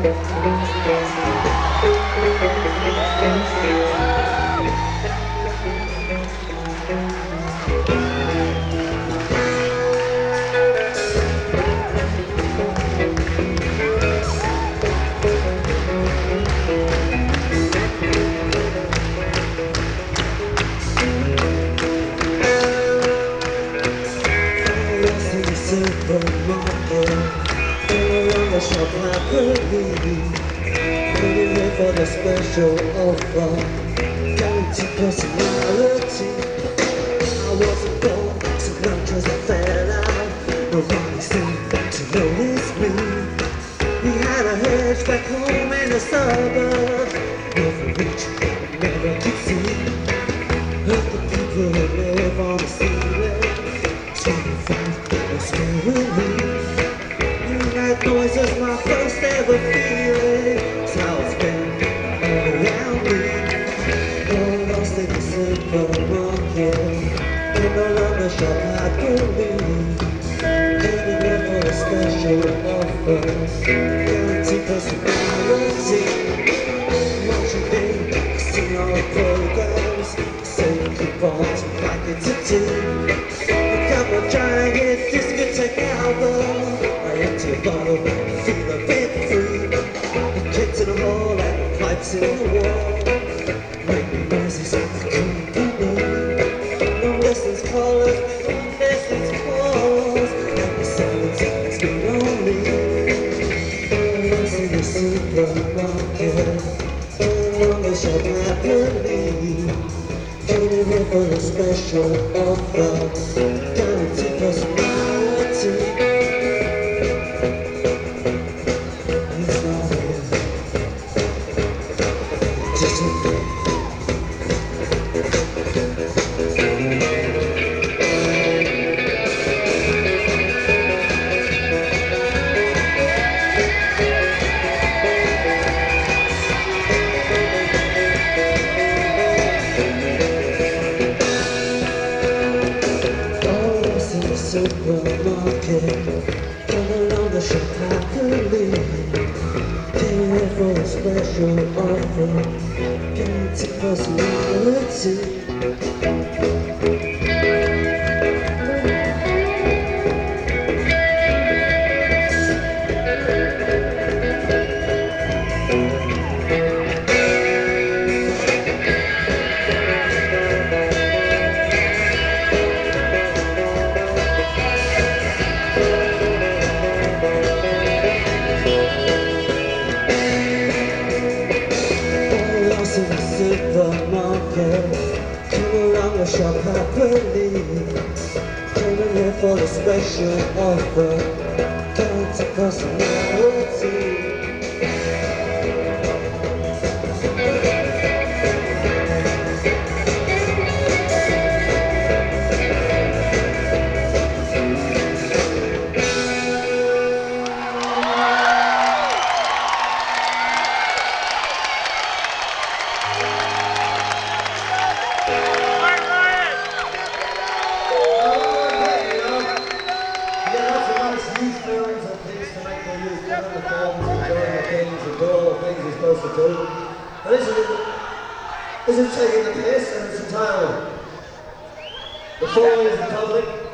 Supermarket, all around the shop happily, waiting here for the special offer, guaranteed personality. I wasn't born so much as I fell out. Nobody seemed to notice me. We had a hedge back home in the suburbs, never reached, never could see. Heard the people who live on the ceiling, screaming fun and screaming. That noise is my first ever feeling. It's how it's been all around me. All lost in the supermarket, in the lumber shop happily, waiting there for a special offer, guaranteed personality. Watching me, sing all the programs, saying coupons like it's a team. Come on, try and get discotheque album. I empty a bottle, feel a bit free. The kids in the hall and pipes in the wall make me noises I couldn't believe. No lessons callers, no lessons calls, and the silence has been lonely. Lost in the supermarket, on the shop happily, waiting here for a special offer, guaranteed personality. It's not here, just a supermarket, come along the shop happily, came here for a special offer, guaranteed personality. In the supermarket, come around the shop happily, came here for the special offer, guaranteed personality. This is taking the piss and it's entitled The Four Years in Public.